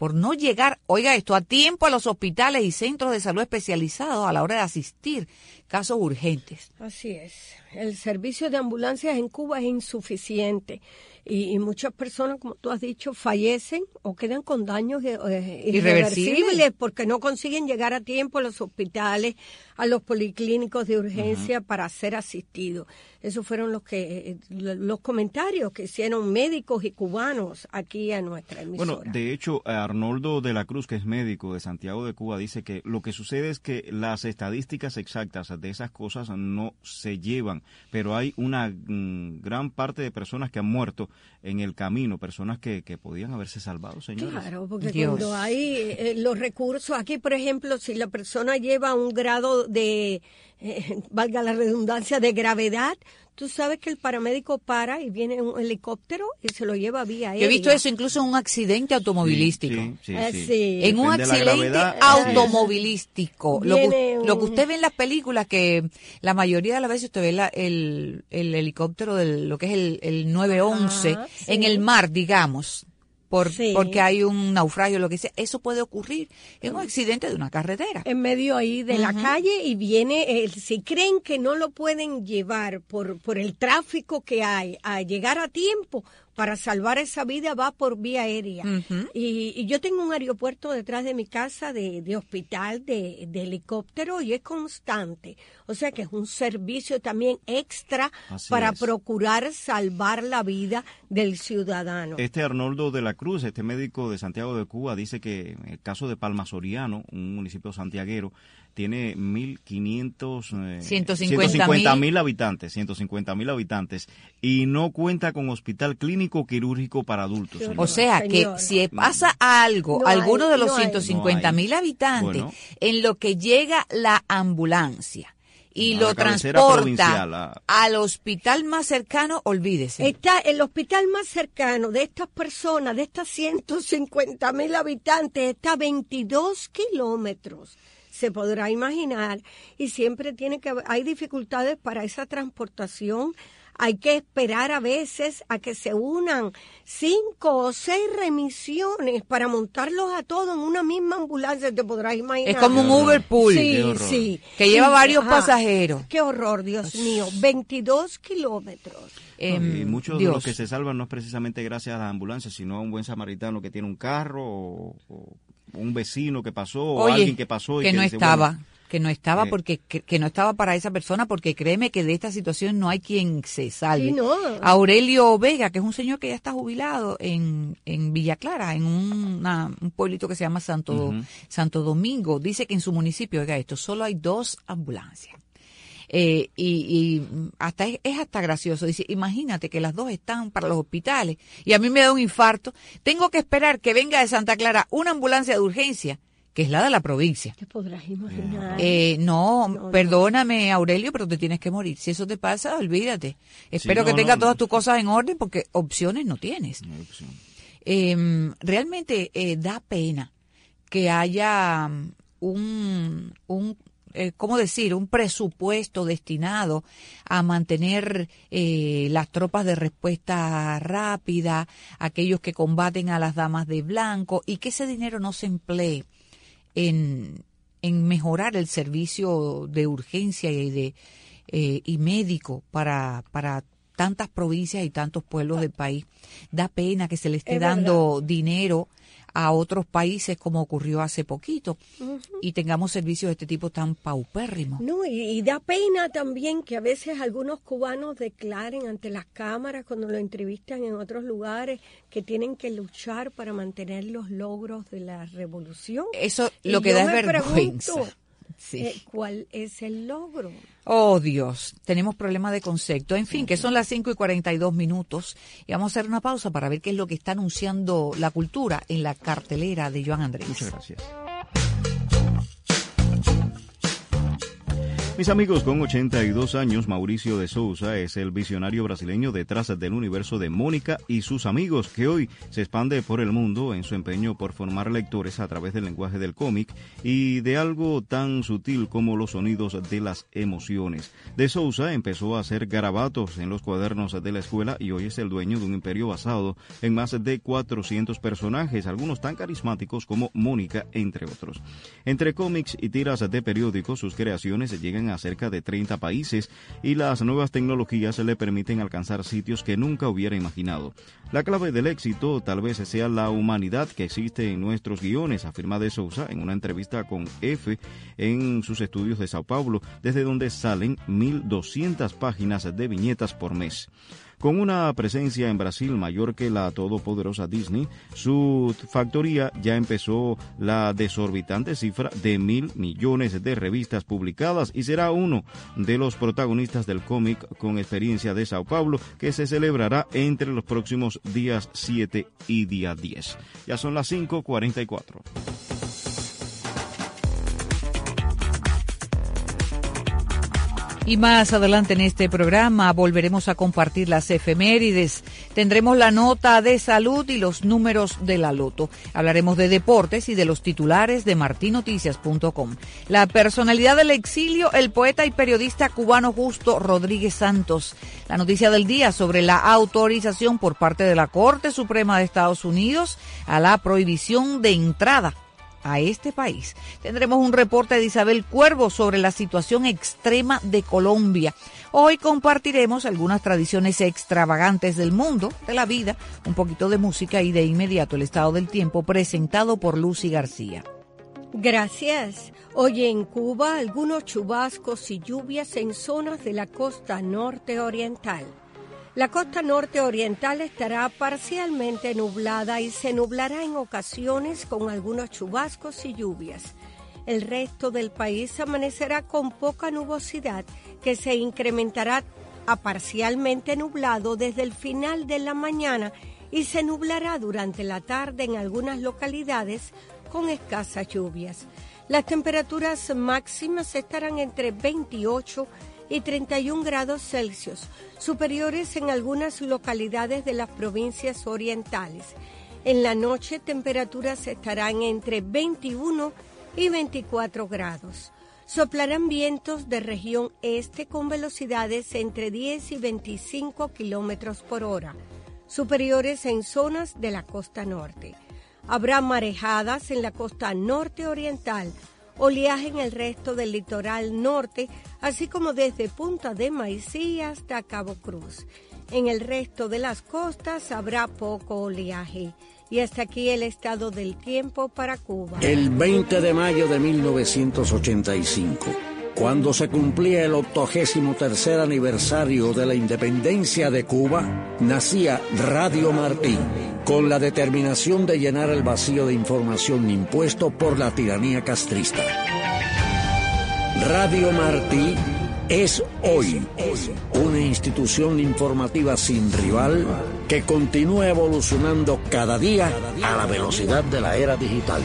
por no llegar, oiga esto, a tiempo a los hospitales y centros de salud especializados a la hora de asistir casos urgentes. Así es. El servicio de ambulancias en Cuba es insuficiente y, y muchas personas, como tú has dicho, fallecen o quedan con daños eh, irreversibles Irreversible. porque no consiguen llegar a tiempo a los hospitales, a los policlínicos de urgencia uh-huh. para ser asistidos. Esos fueron los que los comentarios que hicieron médicos y cubanos aquí a nuestra emisora. Bueno, de hecho, Arnoldo de la Cruz, que es médico de Santiago de Cuba, dice que lo que sucede es que las estadísticas exactas de esas cosas no se llevan, pero hay una mm, gran parte de personas que han muerto en el camino, personas que, que podían haberse salvado, señores. Claro, porque Dios. cuando hay eh, los recursos, aquí por ejemplo, si la persona lleva un grado de, eh, valga la redundancia, de gravedad, tú sabes que el paramédico para y viene un helicóptero y se lo lleva vía aérea. Yo he visto eso incluso en un accidente automovilístico. Sí, sí, sí, Eh, sí. sí. En un Depende de la accidente gravedad, automovilístico. Lo que, Viene un- lo que usted ve en las películas, que la mayoría de las veces usted ve la- el, el helicóptero del lo que es el, el nueve once Ajá, sí. en el mar, digamos, por, Sí. porque hay un naufragio, lo que sea. Eso puede ocurrir en un accidente de una carretera. En medio ahí de la Ujú. calle y viene, eh, si creen que no lo pueden llevar por, por el tráfico que hay a llegar a tiempo para salvar esa vida, va por vía aérea. Ujú. y, y yo tengo un aeropuerto detrás de mi casa de, de hospital, de, de helicóptero y es constante. O sea que es un servicio también extra Así para es. procurar salvar la vida del ciudadano. Este Arnoldo de la Cruz, este médico de Santiago de Cuba, dice que en el caso de Palma Soriano, un municipio santiaguero, tiene mil quinientos, eh, ciento cincuenta mil habitantes, ciento cincuenta mil habitantes, y no cuenta con hospital clínico quirúrgico para adultos. Qué señor. O sea que Señor. si pasa algo, No alguno hay, de los no hay. ciento cincuenta mil habitantes, Bueno. en lo que llega la ambulancia y A lo la cabecera transporta provincial, a- al hospital más cercano, olvídese. Está el hospital más cercano de estas personas, de estas ciento cincuenta mil habitantes, está a veintidós kilómetros. Se podrá imaginar. Y siempre tiene que haber- hay dificultades para esa transportación. Hay que esperar a veces a que se unan cinco o seis remisiones para montarlos a todos en una misma ambulancia, te podrás imaginar. Es como un Uber pool. Sí, Qué horror. sí. Que lleva Sí, varios ajá. pasajeros. Qué horror, Dios mío. veintidós kilómetros. Em, y muchos de Dios. los que se salvan no es precisamente gracias a las ambulancias, sino a un buen samaritano que tiene un carro o, o un vecino que pasó o Oye, alguien que pasó y que que no dice, estaba. bueno, que no estaba Eh. porque que, que no estaba para esa persona, porque créeme que de esta situación no hay quien se salve. Sí, no. Aurelio Vega, que es un señor que ya está jubilado en, en Villa Clara, en una- un pueblito que se llama Santo, Ujú. Santo Domingo, dice que en su municipio, oiga esto, solo hay dos ambulancias. Eh, y, y hasta es, es hasta gracioso. Dice, imagínate que las dos están para los hospitales y a mí me da un infarto. Tengo que esperar que venga de Santa Clara una ambulancia de urgencia, que es la de la provincia. Te podrás imaginar. Eh, no, No, no. perdóname, Aurelio, pero te tienes que morir. Si eso te pasa, olvídate. Espero no, que tengas no. todas tus cosas en orden porque opciones no tienes. no hay opción. Eh, realmente eh, da pena que haya um, un, un eh, ¿cómo decir? Un presupuesto destinado a mantener eh, las tropas de respuesta rápida, aquellos que combaten a las damas de blanco, y que ese dinero no se emplee en, en mejorar el servicio de urgencia y de eh, y médico para para tantas provincias y tantos pueblos del país. Da pena que se le esté Es dando dinero a otros países como ocurrió hace poquito Ujú. y tengamos servicios de este tipo tan paupérrimos. No, y, y da pena también que a veces algunos cubanos declaren ante las cámaras cuando lo entrevistan en otros lugares que tienen que luchar para mantener los logros de la revolución. Eso Y lo que yo da me es vergüenza. pregunto, Sí. eh, ¿cuál es el logro? Oh, Dios, tenemos problemas de concepto. En fin, que son las cinco y cuarenta y dos minutos y vamos a hacer una pausa para ver qué es lo que está anunciando la cultura en la cartelera de Joan Andrés. Muchas gracias. Mis amigos, con ochenta y dos años, Mauricio de Souza es el visionario brasileño detrás del universo de Mónica y sus amigos, que hoy se expande por el mundo en su empeño por formar lectores a través del lenguaje del cómic y de algo tan sutil como los sonidos de las emociones. De Souza empezó a hacer garabatos en los cuadernos de la escuela y hoy es el dueño de un imperio basado en más de cuatrocientos personajes, algunos tan carismáticos como Mónica, entre otros. Entre cómics y tiras de periódicos, sus creaciones llegan a cerca de treinta países y las nuevas tecnologías le permiten alcanzar sitios que nunca hubiera imaginado. La clave del éxito tal vez sea la humanidad que existe en nuestros guiones, afirma de Souza en una entrevista con F en sus estudios de Sao Paulo, desde donde salen mil doscientas páginas de viñetas por mes. Con una presencia en Brasil mayor que la todopoderosa Disney, su factoría ya empezó la desorbitante cifra de mil millones de revistas publicadas y será uno de los protagonistas del cómic con experiencia de Sao Paulo, que se celebrará entre los próximos días siete y día diez. Ya son las cinco cuarenta y cuatro. Y más adelante en este programa volveremos a compartir las efemérides. Tendremos la nota de salud y los números de la loto. Hablaremos de deportes y de los titulares de martin noticias punto com. La personalidad del exilio, el poeta y periodista cubano Justo Rodríguez Santos. La noticia del día sobre la autorización por parte de la Corte Suprema de Estados Unidos a la prohibición de entrada a este país. Tendremos un reporte de Isabel Cuervo sobre la situación extrema de Colombia. Hoy compartiremos algunas tradiciones extravagantes del mundo, de la vida, un poquito de música y de inmediato el estado del tiempo presentado por Lucy García. Gracias. Hoy en Cuba algunos chubascos y lluvias en zonas de la costa norte oriental. La costa norte oriental estará parcialmente nublada y se nublará en ocasiones con algunos chubascos y lluvias. El resto del país amanecerá con poca nubosidad que se incrementará a parcialmente nublado desde el final de la mañana y se nublará durante la tarde en algunas localidades con escasas lluvias. Las temperaturas máximas estarán entre veintiocho y treinta y un grados Celsius, superiores en algunas localidades de las provincias orientales. En la noche, temperaturas estarán entre veintiuno y veinticuatro grados. Soplarán vientos de región este con velocidades entre diez y veinticinco kilómetros por hora, superiores en zonas de la costa norte. Habrá marejadas en la costa norte oriental, oleaje en el resto del litoral norte, así como desde Punta de Maicí hasta Cabo Cruz. En el resto de las costas habrá poco oleaje. Y hasta aquí el estado del tiempo para Cuba. El veinte de mayo de mil novecientos ochenta y cinco, cuando se cumplía el octogésimo tercer aniversario de la independencia de Cuba, nacía Radio Martí, con la determinación de llenar el vacío de información impuesto por la tiranía castrista. Radio Martí es hoy una institución informativa sin rival que continúa evolucionando cada día a la velocidad de la era digital.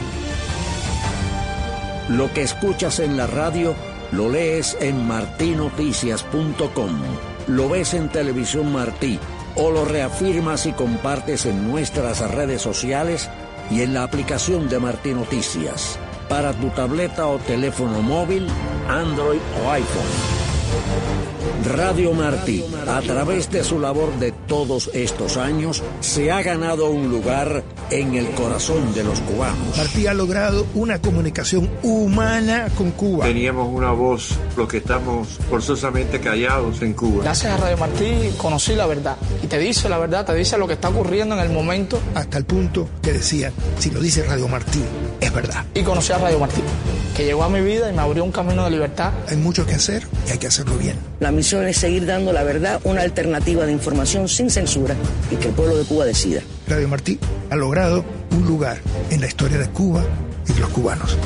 Lo que escuchas en la radio lo lees en martin noticias punto com, lo ves en Televisión Martí o lo reafirmas y compartes en nuestras redes sociales y en la aplicación de Martí Noticias para tu tableta o teléfono móvil, Android o iPhone. Radio Martí, a través de su labor de todos estos años, se ha ganado un lugar en el corazón de los cubanos. Martí ha logrado una comunicación humana con Cuba. Teníamos una voz, los que estamos forzosamente callados en Cuba. Gracias a Radio Martí conocí la verdad. Y te dice la verdad, te dice lo que está ocurriendo en el momento. Hasta el punto que decían, si lo dice Radio Martí, es verdad. Y conocí a Radio Martí, que llegó a mi vida y me abrió un camino de libertad. Hay mucho que hacer y hay que hacerlo bien. La misión es seguir dando la verdad, una alternativa de información sin censura y que el pueblo de Cuba decida. Radio Martí ha logrado un lugar en la historia de Cuba y de los cubanos.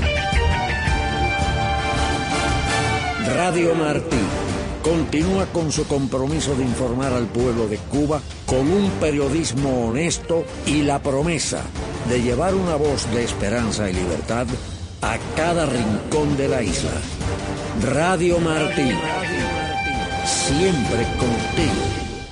Radio Martí continúa con su compromiso de informar al pueblo de Cuba con un periodismo honesto y la promesa de llevar una voz de esperanza y libertad a cada rincón de la isla. Radio Martí. Siempre contigo.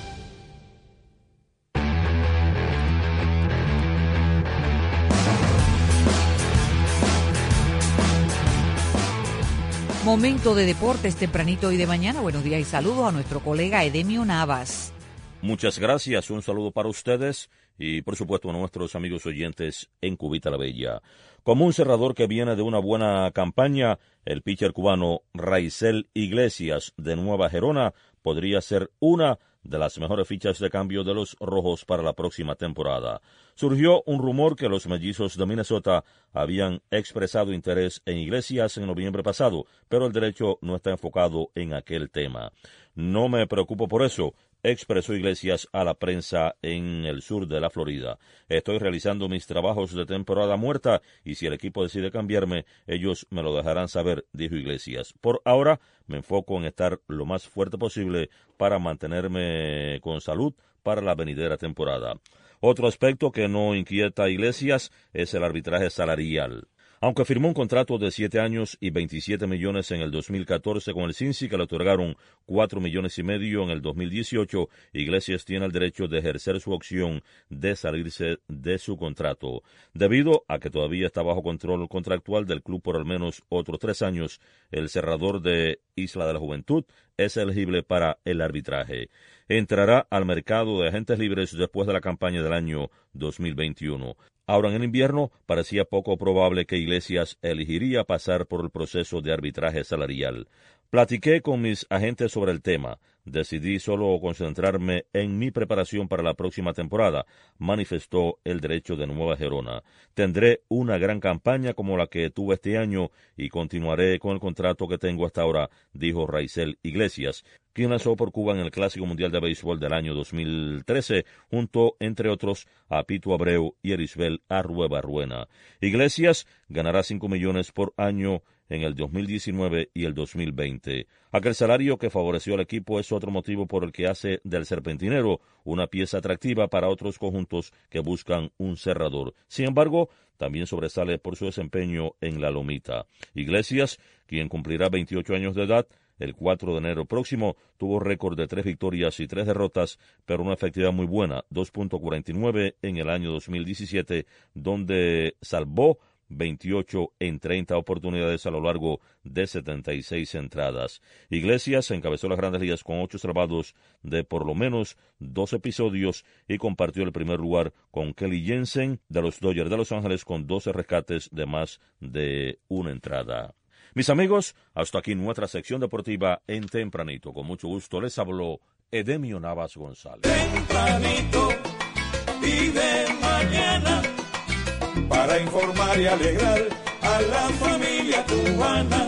Momento de deportes tempranito y de mañana. Buenos días y saludos a nuestro colega Edemio Navas. Muchas gracias, un saludo para ustedes y por supuesto a nuestros amigos oyentes en Cubita la Bella. Como un cerrador que viene de una buena campaña, el pitcher cubano Raisel Iglesias de Nueva Gerona podría ser una de las mejores fichas de cambio de los Rojos para la próxima temporada. Surgió un rumor que los Mellizos de Minnesota habían expresado interés en Iglesias en noviembre pasado, pero el derecho no está enfocado en aquel tema. No me preocupo por eso, expresó Iglesias a la prensa en el sur de la Florida. Estoy realizando mis trabajos de temporada muerta y si el equipo decide cambiarme, ellos me lo dejarán saber, dijo Iglesias. Por ahora me enfoco en estar lo más fuerte posible para mantenerme con salud para la venidera temporada. Otro aspecto que no inquieta a Iglesias es el arbitraje salarial. Aunque firmó un contrato de siete años y veintisiete millones en el dos mil catorce con el Cincy, que le otorgaron cuatro millones y medio en el dos mil dieciocho, Iglesias tiene el derecho de ejercer su opción de salirse de su contrato. Debido a que todavía está bajo control contractual del club por al menos otros tres años, el cerrador de Isla de la Juventud es elegible para el arbitraje. Entrará al mercado de agentes libres después de la campaña del año dos mil veintiuno. Ahora en el invierno parecía poco probable que Iglesias elegiría pasar por el proceso de arbitraje salarial. Platiqué con mis agentes sobre el tema. Decidí solo concentrarme en mi preparación para la próxima temporada, manifestó el derecho de Nueva Gerona. Tendré una gran campaña como la que tuve este año y continuaré con el contrato que tengo hasta ahora, dijo Raisel Iglesias, quien lanzó por Cuba en el Clásico Mundial de Béisbol del año dos mil trece, junto, entre otros, a Pito Abreu y Erisbel Arrueba-Ruena. Iglesias ganará cinco millones por año en el dos mil diecinueve y el dos mil veinte. Aquel salario que favoreció al equipo es otro motivo por el que hace del Serpentinero una pieza atractiva para otros conjuntos que buscan un cerrador. Sin embargo, también sobresale por su desempeño en la lomita. Iglesias, quien cumplirá veintiocho años de edad, el cuatro de enero próximo, tuvo récord de tres victorias y tres derrotas, pero una efectividad muy buena, dos punto cuarenta y nueve en el año dos mil diecisiete, donde salvó veintiocho en treinta oportunidades a lo largo de setenta y seis entradas. Iglesias encabezó las Grandes Ligas con ocho salvados de por lo menos dos episodios y compartió el primer lugar con Kelly Jensen de los Dodgers de Los Ángeles con doce rescates de más de una entrada. Mis amigos, hasta aquí nuestra sección deportiva en Tempranito. Con mucho gusto les habló Edemio Navas González. Tempranito y de mañana, para informar y alegrar a la familia cubana.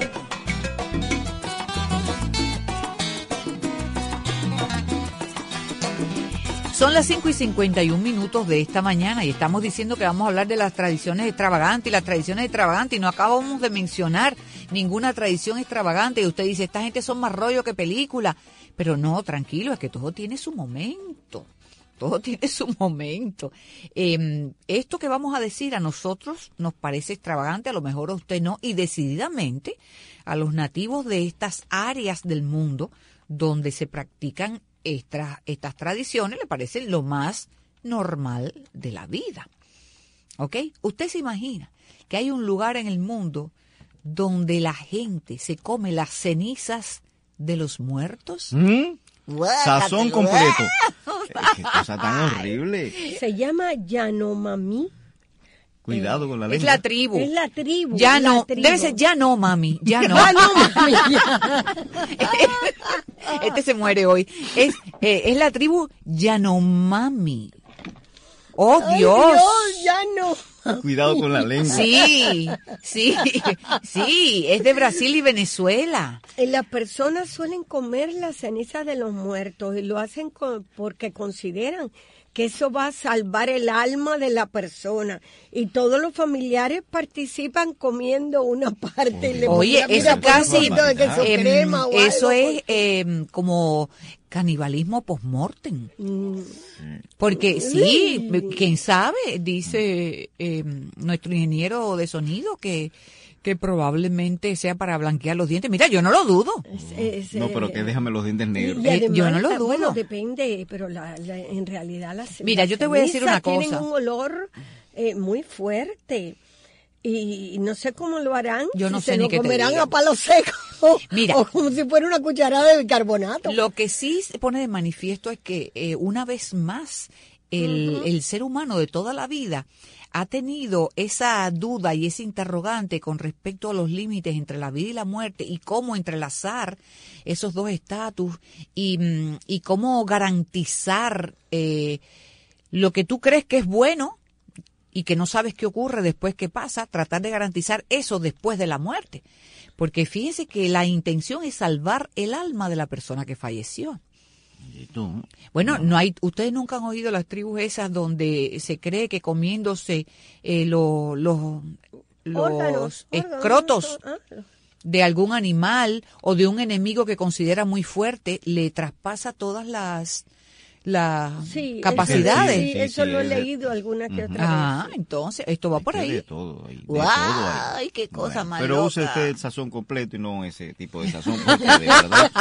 Son las cinco y cincuenta y un minutos de esta mañana y estamos diciendo que vamos a hablar de las tradiciones extravagantes y las tradiciones extravagantes y no acabamos de mencionar ninguna tradición extravagante y usted dice, esta gente son más rollo que película, pero no, tranquilo, es que todo tiene su momento. Todo tiene su momento. Eh, esto que vamos a decir a nosotros nos parece extravagante, a lo mejor a usted no, y decididamente a los nativos de estas áreas del mundo donde se practican estas, estas tradiciones le parece lo más normal de la vida. ¿Ok? Usted se imagina que hay un lugar en el mundo donde la gente se come las cenizas de los muertos. ¿Mm? Sazón completo. Qué cosa tan horrible. Se llama Yanomami. Cuidado con la lengua. Es la tribu. Es la tribu. Ya la no, tribu. debe ser ya no, mami. Ya no. Ya no, mami. Ya. Este se muere hoy. Es, eh, es la tribu Yanomami. ¡Oh, Dios! Ay, Dios, ya no. Cuidado con la lengua. Sí, sí, sí, es de Brasil y Venezuela. Las personas suelen comer las cenizas de los muertos y lo hacen con, porque consideran que eso va a salvar el alma de la persona. Y todos los familiares participan comiendo una parte. Y le Oye, eso casi, de queso eh, crema o eso algo, es eh, como canibalismo post-mortem. Mm. Porque sí, quién sabe, dice eh, nuestro ingeniero de sonido que que probablemente sea para blanquear los dientes. Mira, yo no lo dudo. Es, es, no, pero que déjame los dientes negros. Y además, yo no lo dudo. Bueno, depende, pero la, la, en realidad las Mira, las yo te voy a decir una cosa. Tienen un olor eh, muy fuerte. Y no sé cómo lo harán. Yo no si sé se ni lo qué te comerán diga. a palo seco. Mira, o como si fuera una cucharada de bicarbonato. Lo que sí se pone de manifiesto es que eh, una vez más el, uh-huh. el ser humano de toda la vida ha tenido esa duda y ese interrogante con respecto a los límites entre la vida y la muerte y cómo entrelazar esos dos estatus y, y cómo garantizar eh, lo que tú crees que es bueno y que no sabes qué ocurre después que pasa, tratar de garantizar eso después de la muerte. Porque fíjense que la intención es salvar el alma de la persona que falleció. Bueno, no hay, ustedes nunca han oído las tribus esas donde se cree que comiéndose eh, lo, lo, los órganos, escrotos órganos, ah. de algún animal o de un enemigo que considera muy fuerte le traspasa todas las las sí, capacidades. Eso, sí, sí, eso sí, lo he sí. leído alguna que otra Ah, vez. entonces, esto va por ahí. De todo, ahí, de Wow, todo ahí. Ay, qué cosa bueno, más pero loca. use usted el sazón completo y no ese tipo de sazón, porque de verdad.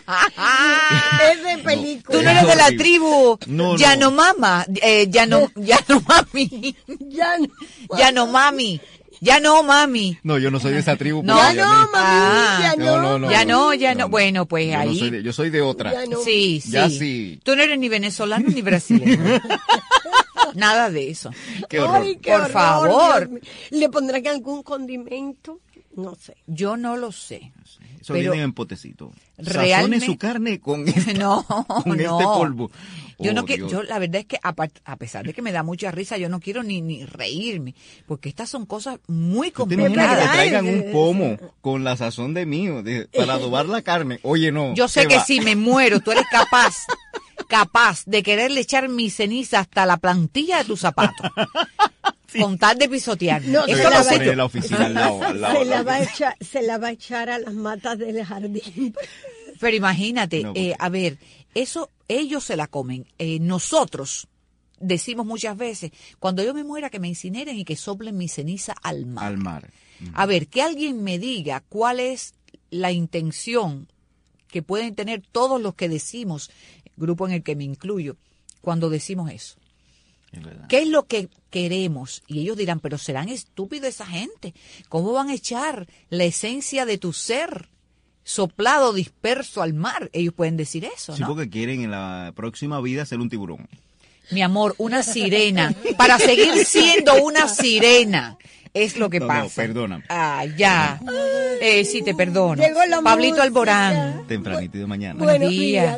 Es de película. Tú no eres de la tribu no, Yanomama, eh, Yano, Yanomami. Yan... Yanomami. Ya no, mami. No, yo no soy de esa tribu. No, ya no, mami. Ah, ya no, no, no, no, ya no, ya no. no. Bueno, pues yo ahí. No soy de, yo soy de otra. No. Sí, sí. Ya sí. Tú no eres ni venezolano ni brasileño. Nada de eso. Qué horror. Ay, qué Por horror, favor. Dios mío. ¿Le pondrán algún condimento? No sé. Yo no lo sé. Eso pero viene en potecito. Realmente Sazone su carne con, esta, no, con no. este polvo. Yo Oh, no que, Dios. yo la verdad es que a, a pesar de que me da mucha risa, yo no quiero ni, ni reírme, porque estas son cosas muy ¿Tú te imaginas que complicadas. te traigan un pomo con la sazón de mío de, para adobar la carne? Oye, no. Yo sé ¿qué que va? si me muero, tú eres capaz, capaz de quererle echar mi ceniza hasta la plantilla de tu zapato. Sí. Con tal de pisotear. No, Eso se lo la sé va, yo. En la oficina al lado, al lado, se, al la lado. va a echar, se la va a echar a las matas del jardín. Pero imagínate, No, eh, a ver, eso ellos se la comen. Eh, nosotros decimos muchas veces, cuando yo me muera que me incineren y que soplen mi ceniza al mar. Al mar. Uh-huh. A ver, que alguien me diga cuál es la intención que pueden tener todos los que decimos, grupo en el que me incluyo, cuando decimos eso. ¿Qué es lo que queremos? Y ellos dirán, pero serán estúpidos esa gente. ¿Cómo van a echar la esencia de tu ser soplado, disperso al mar? Ellos pueden decir eso, ¿no? Sí, porque quieren en la próxima vida ser un tiburón. Mi amor, una sirena. Para seguir siendo una sirena. Es lo que no, pasa. No, perdóname. Ah, ya. Eh, sí, te perdono. Llegó la Pablito música. Alborán. Tempranito de mañana. Buenos Buenos días. días.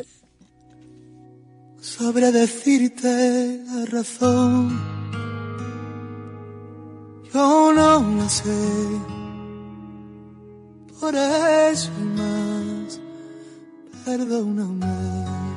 Sabré decirte la razón, yo no la sé, por eso y más, perdóname.